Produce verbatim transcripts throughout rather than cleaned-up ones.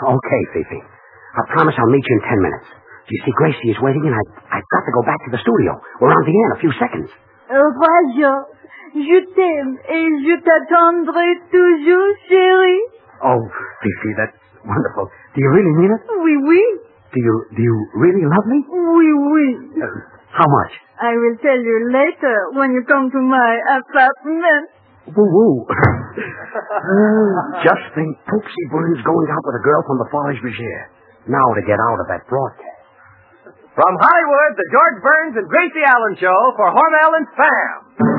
Okay, Fifi. I promise I'll meet you in ten minutes. You see, Gracie is waiting, and I, I've got to go back to the studio. We're on the air in a few seconds. Au revoir, George. Je t'aime et je t'attendrai toujours, chérie. Oh, Fifi, that's wonderful. Do you really mean it? Oui, oui. Do you do you really love me? Oui, oui. Uh, how much? I will tell you later when you come to my apartment. Woo-woo. uh, just think, Poopsie Burns going out with a girl from the Forage Bergère. Now to get out of that broadcast. From Hollywood, the George Burns and Gracie Allen Show for Hormel and Spam.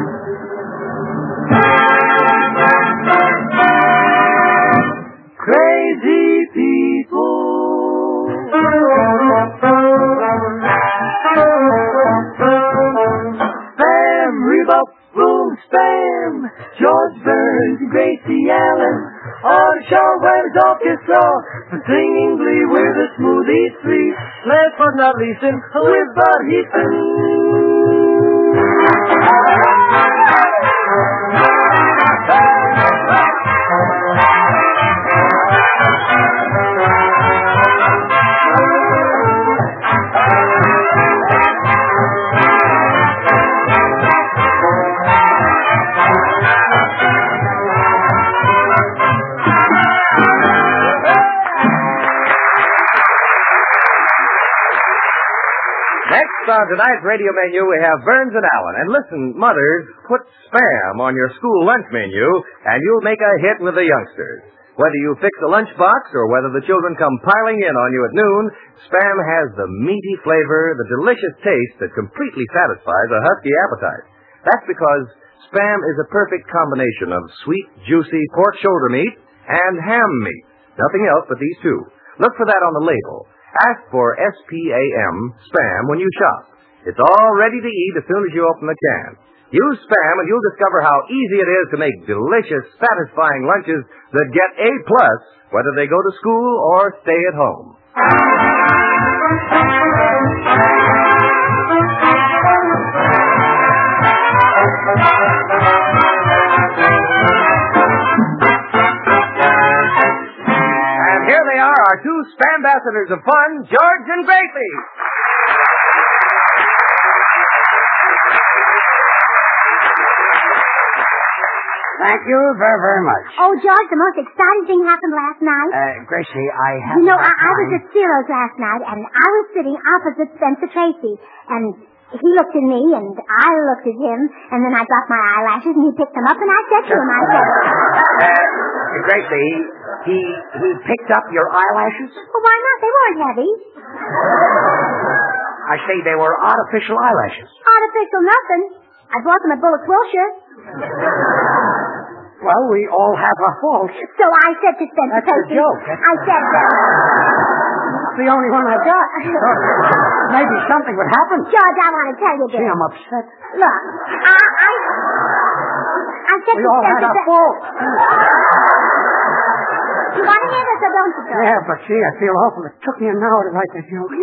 Crazy people. Spam, Rebop, boom, Spam. George Burns, Gracie Allen. On show where the orchestra singing glee with a smoothie free. Last but not least, with Bud Heaton. Next on tonight's radio menu, we have Burns and Allen. And listen, mothers, put Spam on your school lunch menu, and you'll make a hit with the youngsters. Whether you fix a lunchbox or whether the children come piling in on you at noon, Spam has the meaty flavor, the delicious taste that completely satisfies a husky appetite. That's because Spam is a perfect combination of sweet, juicy pork shoulder meat and ham meat. Nothing else but these two. Look for that on the label. Ask for S P A M, Spam, when you shop. It's all ready to eat as soon as you open the can. Use Spam and you'll discover how easy it is to make delicious, satisfying lunches that get A plus, whether they go to school or stay at home. And here they are, our two Spambassadors of fun, George and Gracie. Thank you very, very much. Oh, George, the most exciting thing happened last night. Uh, Gracie, I have... You know, I, I was at Ciro's last night, and I was sitting opposite Spencer Tracy, and he looked at me, and I looked at him, and then I dropped my eyelashes, and he picked them up, and I said to him, I said... Uh, Gracie, he, he picked up your eyelashes? Well, why not? They weren't heavy. I say they were artificial eyelashes. Artificial nothing. I bought them at Bullock's Wilshire. Well, we all have our faults. So I said to Spencer That's Tracy... a joke. That's... I said... Uh, That's the only one I've got. Maybe something would happen. George, I want to tell you this. Gee, I'm upset. Look, I... I, I said We to all Spencer... had our faults. You want to hear this or don't you, George? Yeah, but gee, I feel awful. It took me an hour to write that joke.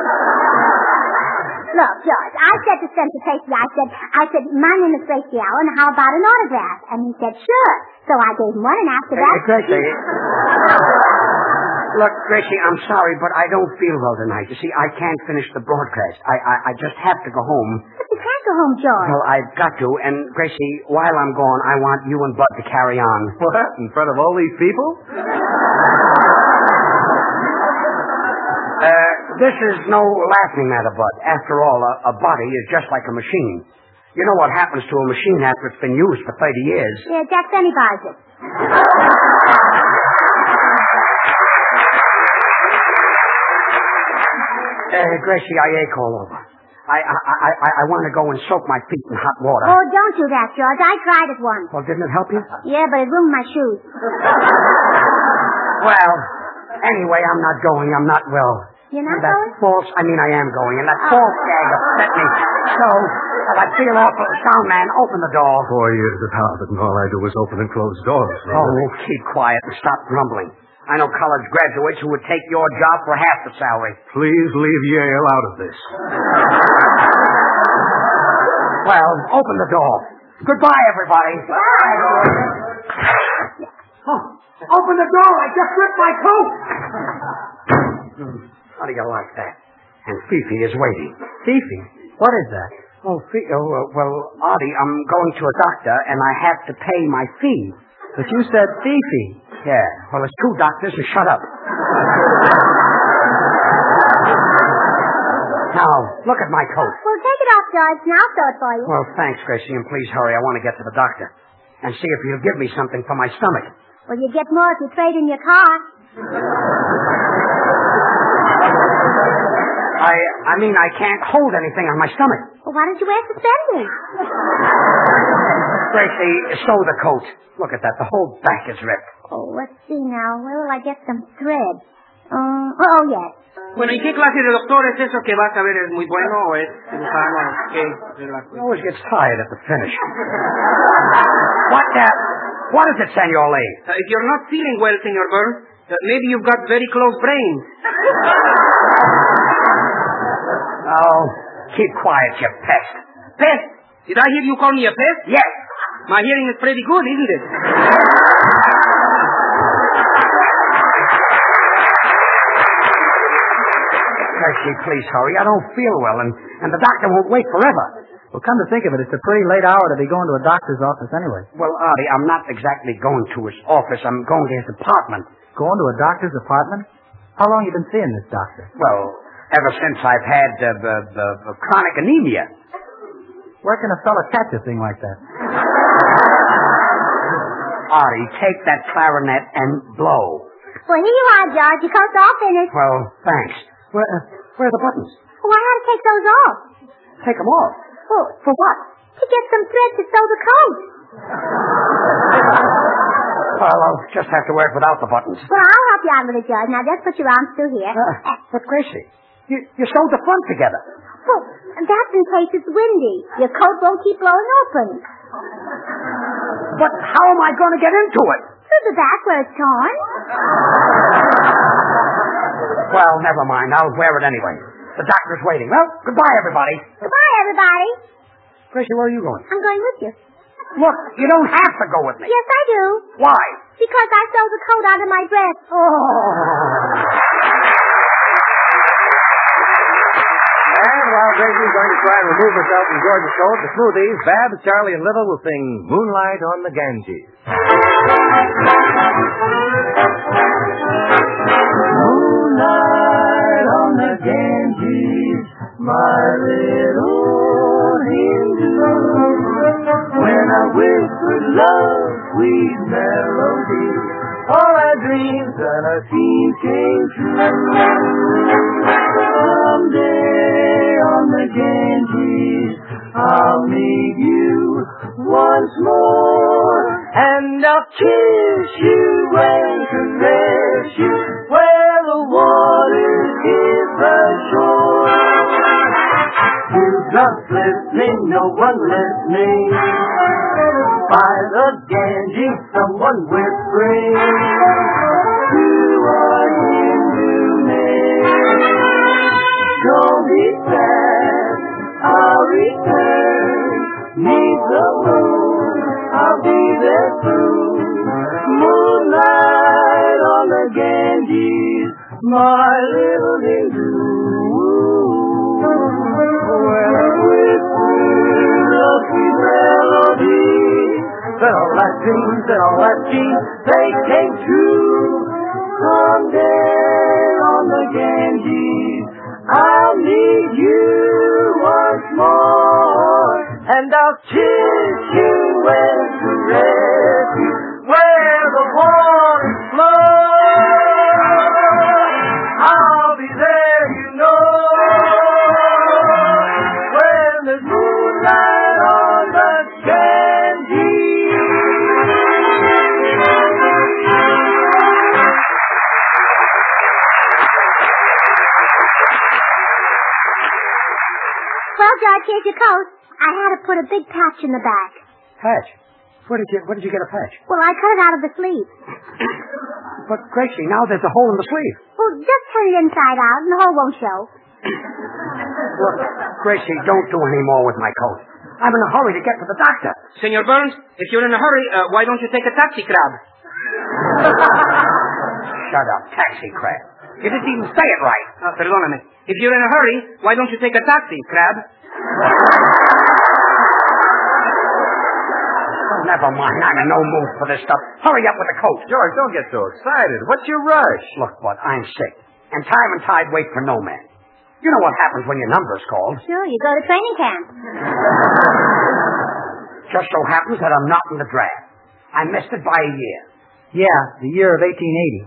Look, George, I said to Spencer Tracy, I said, I said, my name is Gracie Allen, how about an autograph? And he said, sure. So I gave him one, and after that... Hey, Gracie. Look, Gracie, I'm sorry, but I don't feel well tonight. You see, I can't finish the broadcast. I, I, I just have to go home. But you can't go home, George. Well, I've got to. And, Gracie, while I'm gone, I want you and Bud to carry on. What? In front of all these people? Uh, this is no laughing matter, Bud. After all, a, a body is just like a machine. You know what happens to a machine after it's been used for thirty years? Yeah, Jack Benny buys it. Uh, Gracie, I ache all over. I I I, I, I want to go and soak my feet in hot water. Oh, don't do that, George. I tried it once. Well, didn't it help you? Yeah, but it ruined my shoes. Well, anyway, I'm not going. I'm not well. You're not that going? false, I mean, I am going, and that Oh. false gag upset me. So, if I feel awful, sound man, open the door. Four years of Harvard, and all I do is open and close doors. Oh, keep quiet and stop grumbling. I know college graduates who would take your job for half the salary. Please leave Yale out of this. Well, open the door. Goodbye, everybody. Bye. Oh, Open the door. I just ripped my coat. How do you like that? And Fifi is waiting. Fifi? What is that? Oh, Fifi. Oh, uh, well, Artie, I'm going to a doctor, and I have to pay my fee. But you said Fifi. Yeah. Well, it's two doctors, and shut up. Now, look at my coat. Well, take it off, George, and I'll sew it for you. Well, thanks, Gracie, and please hurry. I want to get to the doctor. And see if he'll give me something for my stomach. Well, you get more if you trade in your car. I I mean, I can't hold anything on my stomach. Well, why don't you wear suspenders? Gracie, sew the coat. Look at that. The whole back is ripped. Oh, let's see now. Where will I get some thread? Um, oh, yes. Bueno, ¿y qué clase de doctor es eso que vas a ver? ¿Es muy bueno o es cirujano? ¿Qué? He always gets tired at the finish. What, uh, what is it, Senor Lee? Uh, if you're not feeling well, Senor Burns, uh, maybe you've got very close brains. Oh, keep quiet, you pest. Pest? Did I hear you call me a pest? Yes. My hearing is pretty good, isn't it? Gracie, please hurry. I don't feel well, and, and the doctor won't wait forever. Well, come to think of it, it's a pretty late hour to be going to a doctor's office anyway. Well, Artie, I'm not exactly going to his office. I'm going to his apartment. Going to a doctor's apartment? How long have you been seeing this doctor? Well, ever since I've had uh, the, the, the chronic anemia. Where can a fella catch a thing like that? Artie, take that clarinet and blow. Well, here you are, George. Your coat's all finished. Well, thanks. Where, uh, where are the buttons? Well, I had to take those off. Take them off? Well, For what? to get some thread to sew the coat. Well, I'll just have to wear it without the buttons. Well, I'll help you out with it, George. Now, just put your arms through here. Uh, but, Gracie, you, you sewed the front together. Well, that's in case it's windy. Your coat won't keep blowing open. But how am I going to get into it? Through the back where it's torn. Well, never mind. I'll wear it anyway. The doctor's waiting. Well, goodbye, everybody. Goodbye, everybody. Gracie, where are you going? I'm going with you. Look, you don't have to go with me. Yes, I do. Why? Because I sewed the coat out of my dress. Oh. And while Gracie's going to try and remove herself from George's coat, the Smoothies, Babs, Charlie, and Little will sing Moonlight on the Ganges. Moonlight on the Ganges, my little Hindu. When I whispered love, sweet melody, all our dreams and our dreams came true. Someday on the Ganges, I'll meet you once more, and I'll kiss you and caress you where the waters hit the shore. Two drums listening, no one listening. By the Ganges, someone whispering to our Hindu name. Don't be sad, I'll return. Meet the moon, I'll be there soon. Moonlight on the Ganges, my little Hindu. When I whisper a sweet melody, then all that dreams and all that dreams, they came true. Someday on the Ganges, I'll meet you once more, and I'll kiss you and caress you where the waters flow. I'll be there, you know, when there's moonlight on the Ganges. Well, George, here's your coat. I had to put a big patch in the back. Patch? Where did you, where did you get a patch? Well, I cut it out of the sleeve. But, Gracie, now there's a hole in the sleeve. Well, just turn it inside out and the hole won't show. Look, Gracie, don't do any more with my coat. I'm in a hurry to get to the doctor. Senor Burns, if you're in a hurry, uh, why don't you take a taxi cab? Shut up, taxi crab. You didn't even say it right. Uh, perdóname. If you're in a hurry, why don't you take a taxi, crab? Oh, never mind. I'm in no mood for this stuff. Hurry up with the coat. George, don't get so excited. What's your rush? Look, Bud, I'm sick. And time and tide wait for no man. You know what happens when your number's called. Sure, you go to training camp. Just so happens that I'm not in the draft. I missed it by a year. Yeah, the year of eighteen eighty.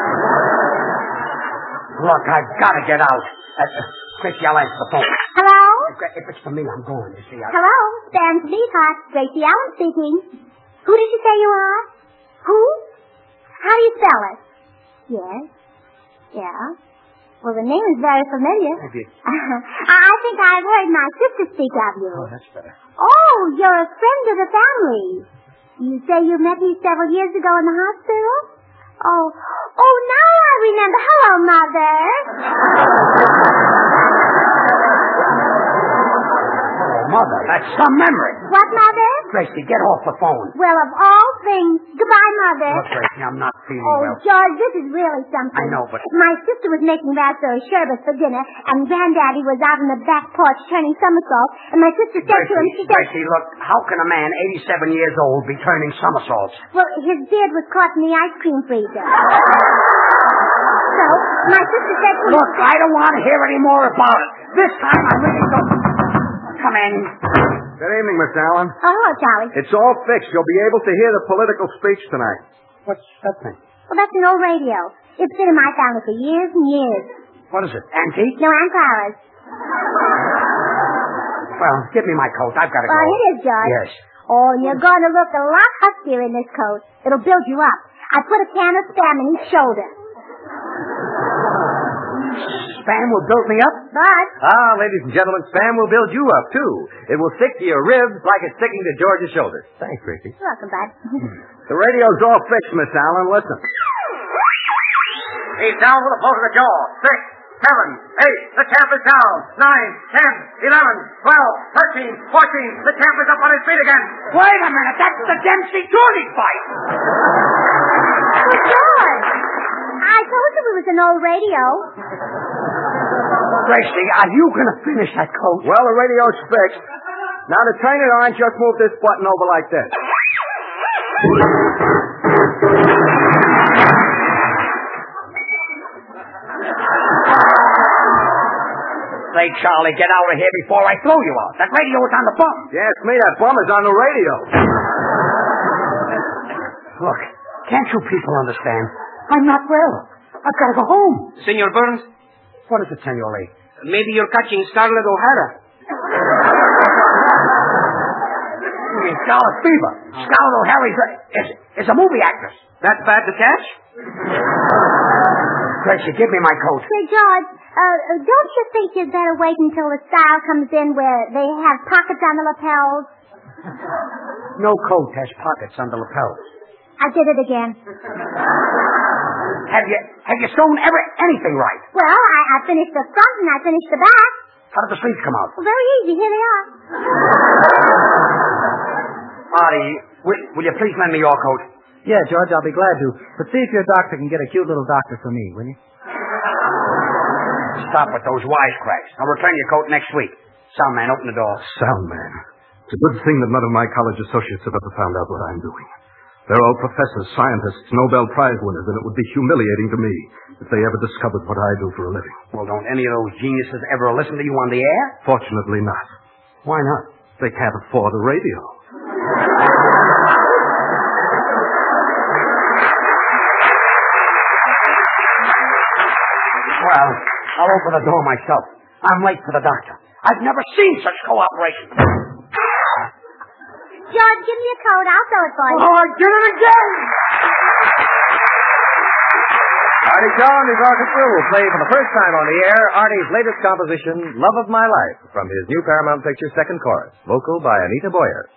Look, I've got to get out. Uh, uh, Christy, I'll answer the phone. Hello? If, if it's for me, I'm going, you see. I... Hello? Stand Sweetheart. Gracie Allen speaking. Who did you say you are? Who? How do you spell it? Yes. Yeah. Well, the name is very familiar. Have you... I think I've heard my sister speak of you. Oh, that's better. Oh, you're a friend of the family. You say you met me several years ago in the hospital? Oh, oh, now I remember. Hello, Mother. Oh, Mother, that's some memory. What, Mother? Gracie, get off the phone. Well, of all things. Goodbye, Mother. Look, Gracie, I'm not feeling Oh, well. George, this is really something. I know, but... My sister was making raspberry sherbet for dinner, and Granddaddy was out on the back porch turning somersaults, and my sister said Gracie, to him, she said... Gracie, look, how can a man eighty-seven years old be turning somersaults? Well, his beard was caught in the ice cream freezer. So, my sister said to him... Look, I don't want to hear any more about it. This time I really don't... Come in. Good evening, Miss Allen. Oh, hello, Charlie. It's all fixed. You'll be able to hear the political speech tonight. What's that thing? Well, that's an old radio. It's been in my family for years and years. What is it, antique? No, Aunt Clara's. Well, give me my coat. I've got to Well, go. here it is, George. Yes. Oh, and you're going to look a lot huskier in this coat. It'll build you up. I put a can of Spam in each shoulder. Spam will build me up? But... Ah, ladies and gentlemen, Spam will build you up, too. It will stick to your ribs like it's sticking to George's shoulders. Thanks, Gracie. You're welcome, Bud. The radio's all fixed, Miss Allen. Listen. He's down with a blow to the jaw. Six, seven, eight. The champ is down. Nine, ten, eleven, twelve, thirteen, fourteen. The champ is up on his feet again. Wait a minute. That's the Dempsey Dooley fight. Well, George, I told you it was an old radio. Gracie, are you going to finish that coat? Well, the radio's fixed. Now, to turn it on, just move this button over like this. Say, Charlie, get out of here before I throw you out. That radio is on the bum. Yes, me, that bum is on the radio. Look, can't you people understand? I'm not well. I've got to go home. Senor Burns, What is it, Senor Lee? maybe you're catching Scarlett O'Hara. You mean Scarlet Fever? Scarlett O'Hara is, is, is a movie actress. That bad to catch? Gracie, give me my coat. Say, George, uh, don't you think you'd better wait until the style comes in where they have pockets on the lapels? No coat has pockets on the lapels. I did it again. Have you have you sewn ever anything right? Well, I, I finished the front and I finished the back. How did the sleeves come out? Well, very easy. Here they are. Artie, will, will you please lend me your coat? Yeah, George, I'll be glad to. But see if your doctor can get a cute little doctor for me, will you? Stop with those wisecracks. I'll return your coat next week. Sound man, open the door. Sound man. It's a good thing that none of my college associates have ever found out what I'm doing. They're all professors, scientists, Nobel Prize winners, and it would be humiliating to me if they ever discovered what I do for a living. Well, don't any of those geniuses ever listen to you on the air? Fortunately not. Why not? They can't afford a radio. Well, I'll open the door myself. I'm late for the doctor. I've never seen such cooperation. George, give me a coat. I'll sew it for you. Oh, I did it again! Artie John is orchestra will play for the first time on the air Artie's latest composition, Love of My Life, from his new Paramount Pictures second chorus, vocal by Anita Boyer.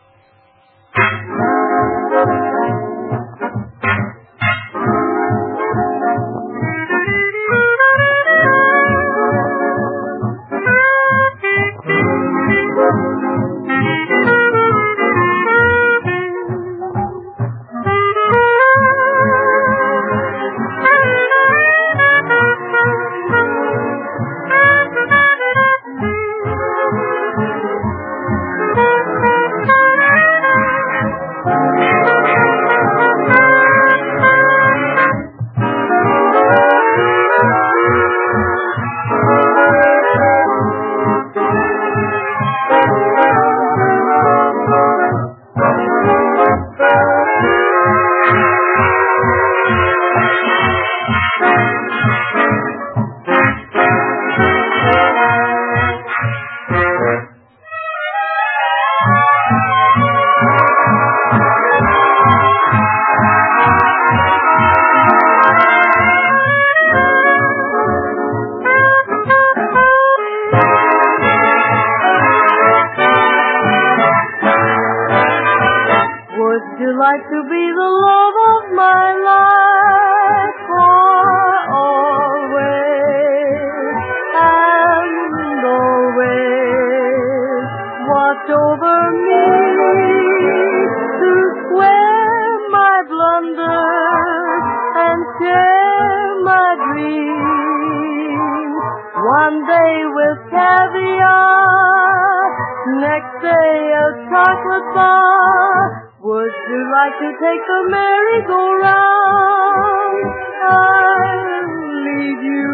like to be the love of my life for always and always. Watch over me to square my blunders and share my dreams. One day with caviar, next day a chocolate bar. Would you like to take the merry-go-round? I'll lead you,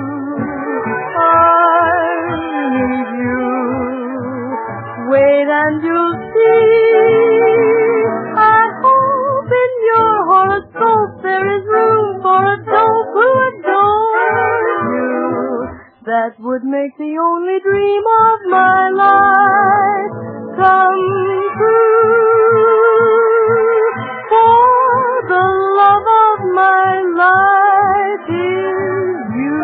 I'll lead you. Wait and you'll see. I hope in your horoscope there is room for a dope who adores you. That would make the only dream of my life come true. For the love of my life is you.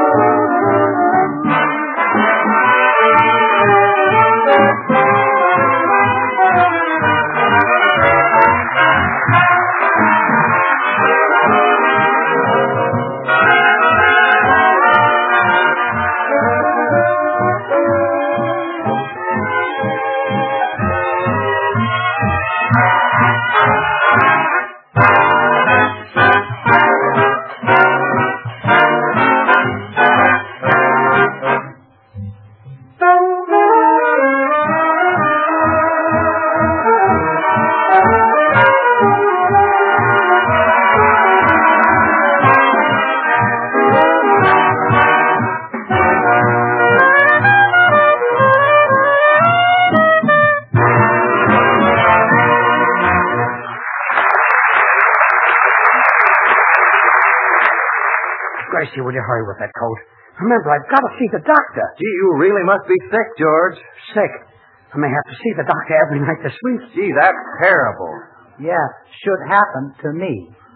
Gracie, will you hurry with that coat? Remember, I've got to see the doctor. Gee, you really must be sick, George. Sick. I may have to see the doctor every night this week. Gee, that's terrible. Yeah, should happen to me.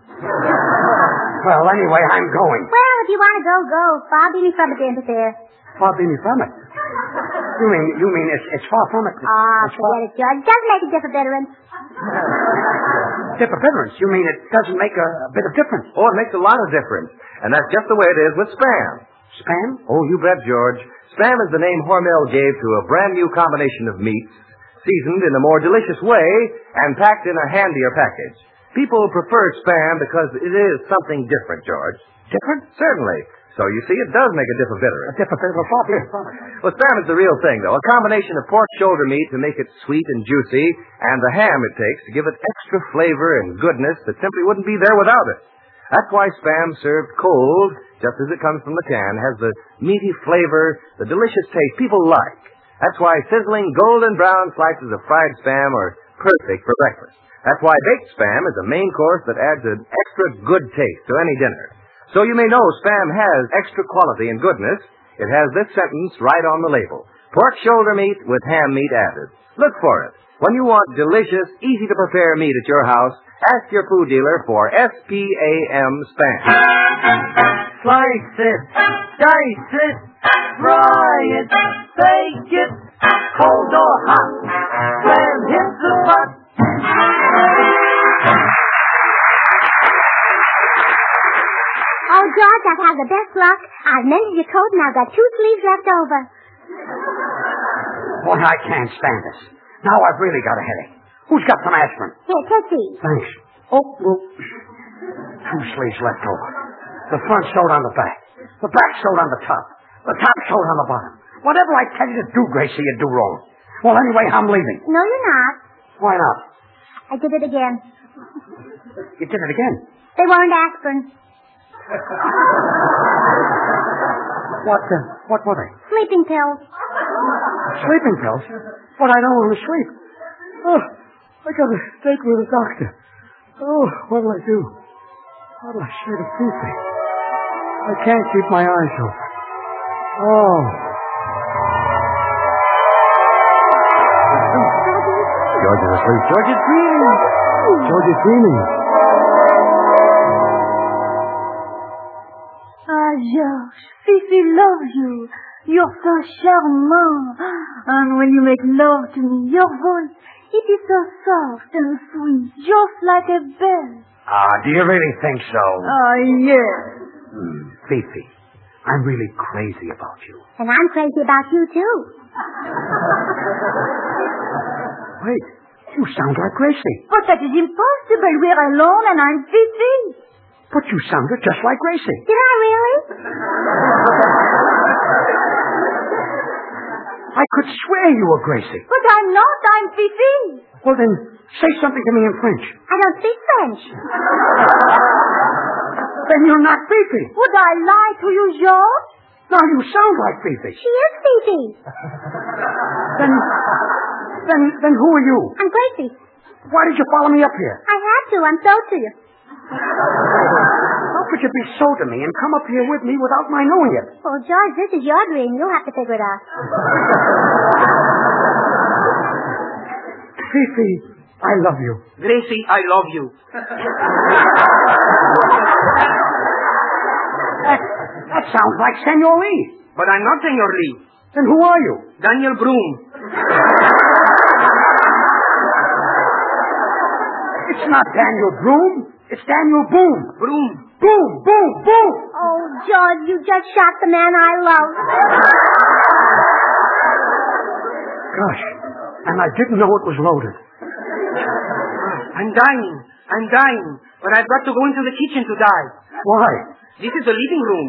Well, anyway, I'm going. Well, if you want to go, go. Far be me from it to interfere. Far be me from it. You mean, you mean it's, it's far from it? Ah, It's far- forget it, George. It doesn't make a difference, veteran. Dip of difference. You mean it doesn't make a, a bit of difference? Oh, it makes a lot of difference. And that's just the way it is with Spam. Spam? Oh, you bet, George. Spam is the name Hormel gave to a brand new combination of meats, seasoned in a more delicious way and packed in a handier package. People prefer Spam because it is something different, George. Different? Certainly. So you see, it does make a dip of A bitterness. dip of bit of a far be me from it. Well, Spam is the real thing, though. A combination of pork shoulder meat to make it sweet and juicy, and the ham it takes to give it extra flavor and goodness that simply wouldn't be there without it. That's why Spam served cold, just as it comes from the can, has the meaty flavor, the delicious taste people like. That's why sizzling golden brown slices of fried Spam are perfect for breakfast. That's why baked Spam is a main course that adds an extra good taste to any dinner. So you may know Spam has extra quality and goodness. It has this sentence right on the label. Pork shoulder meat with ham meat added. Look for it. When you want delicious, easy-to-prepare meat at your house, ask your food dealer for S P A M Spam. Slice it, dice it, fry it, bake it, cold or hot. Spam hits the pot. Oh, George, I've had the best luck. I've mended your coat and I've got two sleeves left over. Boy, I can't stand this. Now I've really got a headache. Who's got some aspirin? Here, take these. Thanks. Oh, well, two sleeves left over. The front sewed on the back. The back sewed on the top. The top sewed on the bottom. Whatever I tell you to do, Gracie, you do wrong. Well, anyway, I'm leaving. No, you're not. Why not? I did it again. You did it again. They weren't aspirin. What, uh, what were they? Sleeping pills. Sleeping pills? But I don't want to sleep. Oh, I got a date with a doctor. Oh, what'll I do? What'll I say to Fifi? I can't keep my eyes open. Oh. George is asleep. George is dreaming. George is dreaming. Ah, George, Fifi loves you. You're so charmant. And when you make love to me, your voice, It is so soft and sweet, just like a bell. Ah, do you really think so? Ah, yes. Hmm, Fifi, I'm really crazy about you. And I'm crazy about you, too. Wait, you sound like Gracie. But that is impossible. We're alone and I'm Fifi. But you sounded just like Gracie. Did I really? I could swear you were Gracie. But I'm not. I'm Fifi. Well, then, say something to me in French. I don't speak French. Then you're not Fifi. Would I lie to you, George? No, you sound like Fifi. She is Fifi. Then, then, then who are you? I'm Gracie. Why did you follow me up here? I had to. I'm so to you. How could you be so to me and come up here with me without my knowing it? Oh, George, this is your dream. You'll have to figure it out. Fifi, I love you. Gracie, I love you. That, that sounds like Senor Lee. But I'm not Senor Lee. Then who are you? Daniel Broom. It's not Daniel Broom. It's Daniel Boom. Broom. Boom, boom, boom. Oh, George, you just shot the man I love. Gosh, and I didn't know it was loaded. I'm dying. I'm dying. But I've got to go into the kitchen to die. Why? This is the living room.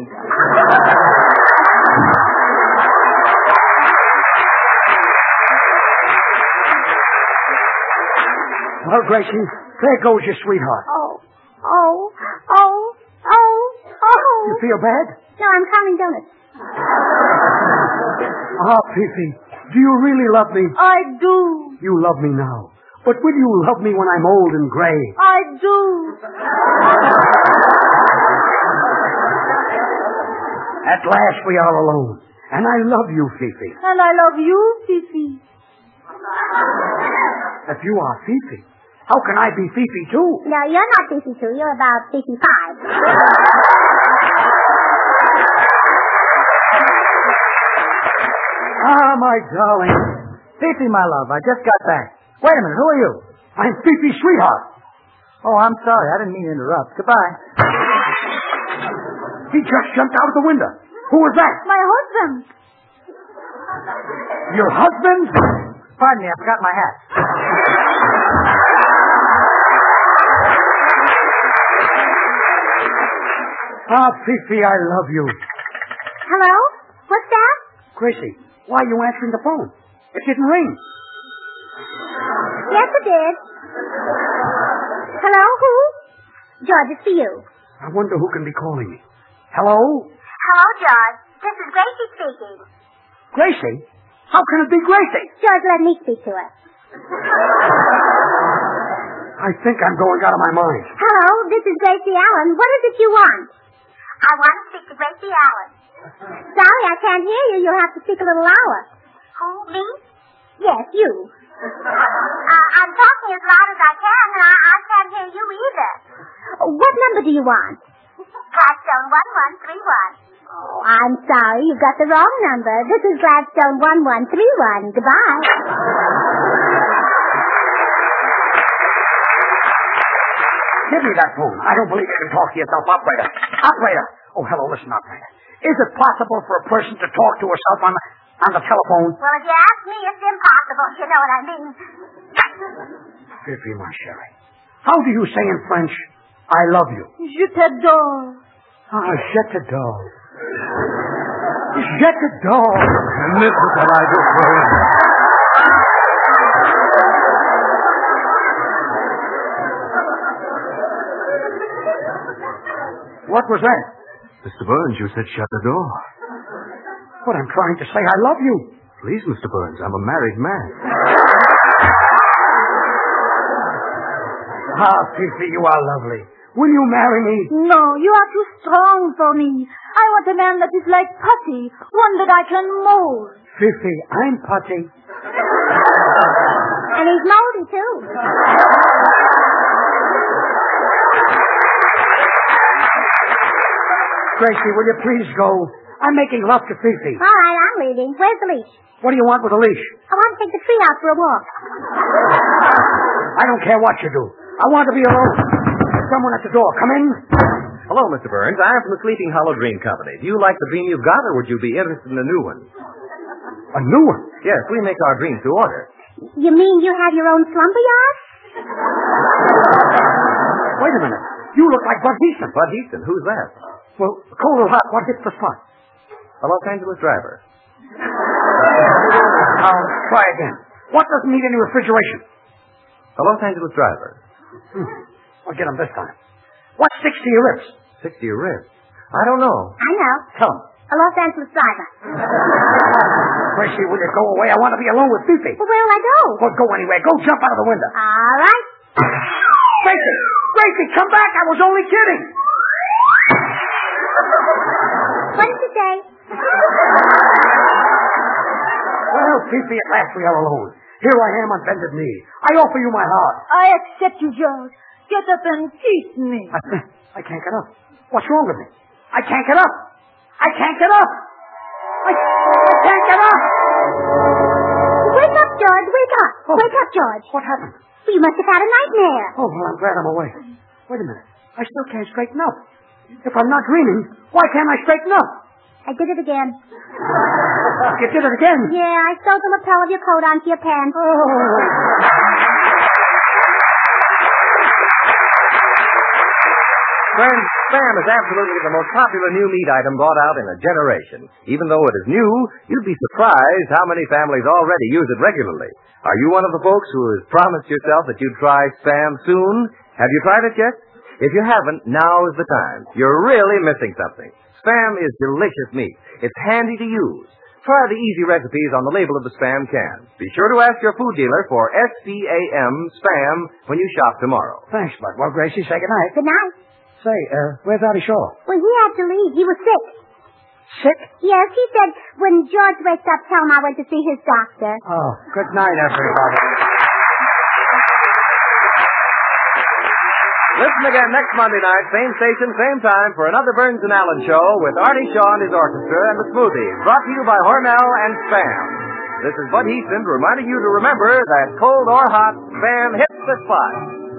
Well, Gracie, there goes your sweetheart. Oh, oh, oh, oh, oh. You feel bad? No, I'm counting donuts. Ah, Fifi, do you really love me? I do. You love me now. But will you love me when I'm old and gray? I do. At last we are alone. And I love you, Fifi. And I love you, Fifi. If you are Fifi, how can I be Fifi too? No, you're not fifty-two. You're about fifty-five. Ah, my darling. Fifi, my love, I just got back. Wait a minute, who are you? I'm Fifi's sweetheart. Oh, I'm sorry. I didn't mean to interrupt. Goodbye. He just jumped out of the window. Who was that? My husband. Your husband? Pardon me, I forgot my hat. Ah, Fifi, I love you. Hello? What's that? Gracie, why are you answering the phone? It didn't ring. Yes, it did. Hello, who? George, it's for you. I wonder who can be calling me. Hello? Hello, George. This is Gracie speaking. Gracie? How can it be Gracie? George, let me speak to her. I think I'm going out of my mind. Hello, this is Gracie Allen. What is it you want? I want to speak to Gracie Allen. Sorry, I can't hear you. You'll have to speak a little louder. Who, me? Yes, you. Uh, I'm talking as loud as I can, and I, I can't hear you either. What number do you want? Gladstone one one three one. Oh, I'm sorry. You've got the wrong number. This is Gladstone one one three one. Goodbye. Give me that phone. I don't believe you can talk to yourself. Operator. Operator. Oh, hello. Listen, operator. Is it possible for a person to talk to herself on, on the telephone? Well, if you ask me, it's impossible. You know what I mean. Fifi, my Sherry. How do you say in French, I love you? Je t'adore. Ah, je t'adore. Je t'adore. And this is what I do for him. What was that? Mister Burns, you said shut the door. But I'm trying to say I love you. Please, Mister Burns, I'm a married man. Ah, Fifi, you are lovely. Will you marry me? No, you are too strong for me. I want a man that is like putty, one that I can mold. Fifi, I'm putty. And he's moldy, too. Gracie, will you please go? I'm making love to Fifi. All right, I'm leaving. Where's the leash? What do you want with a leash? I want to take the tree out for a walk. I don't care what you do. I want to be alone. There's someone at the door. Come in. Hello, Mister Burns. I'm from the Sleeping Hollow Dream Company. Do you like the dream you've got, or would you be interested in a new one? A new one? Yes, we make our dreams to order. You mean you have your own slumber yard? Wait a minute. You look like Bud Heaston. Bud Heaston? Who's that? Well, cold or hot, what hits the spot? A Los Angeles driver. Now, try again. What doesn't need any refrigeration? A Los Angeles driver. Hmm. I'll get him this time. What sticks to your ribs? Sticks to your ribs? I don't know. I know. Tell him. A Los Angeles driver. Gracie, will you go away? I want to be alone with Fifi. Well, where will I go? Well, go anywhere. Go jump out of the window. All right. Gracie! Gracie, come back! I was only kidding! What did you say? Well, Fifi, at last we are alone. Here I am on bended knee. I offer you my heart. I accept you, George. Get up and kiss me. I, I can't get up. What's wrong with me? I can't get up. I can't get up. I, I can't get up. Wake up, George. Wake up. Oh. Wake up, George. What happened? You must have had a nightmare. Oh, well, I'm glad I'm awake. Wait a minute. I still can't straighten up. If I'm not dreaming, why can't I straighten up? I did it again. You did it again? Yeah, I sewed the lapel of your coat onto your pants. Oh. Friends, Spam is absolutely the most popular new meat item brought out in a generation. Even though it is new, you'd be surprised how many families already use it regularly. Are you one of the folks who has promised yourself that you'd try Spam soon? Have you tried it yet? If you haven't, now is the time. You're really missing something. Spam is delicious meat. It's handy to use. Try the easy recipes on the label of the Spam can. Be sure to ask your food dealer for S P A M, Spam, when you shop tomorrow. Thanks, Bud. Well, Gracie, say goodnight. Good night. Say, uh, where's Artie Shaw? Well, he had to leave. He was sick. Sick? Yes, he said when George wakes up, tell him I went to see his doctor. Oh, good night, everybody. Listen again next Monday night, same station, same time, for another Burns and Allen show with Artie Shaw and his orchestra and the Smoothies, brought to you by Hormel and Spam. This is Bud Heaston reminding you to remember that cold or hot, Spam hits the spot.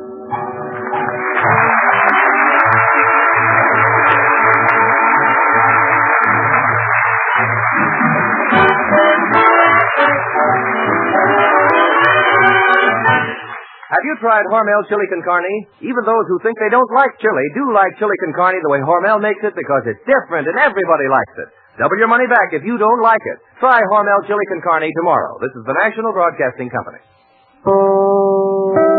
Have you tried Hormel chili con carne? Even those who think they don't like chili do like chili con carne the way Hormel makes it because it's different and everybody likes it. Double your money back if you don't like it. Try Hormel chili con carne tomorrow. This is the National Broadcasting Company.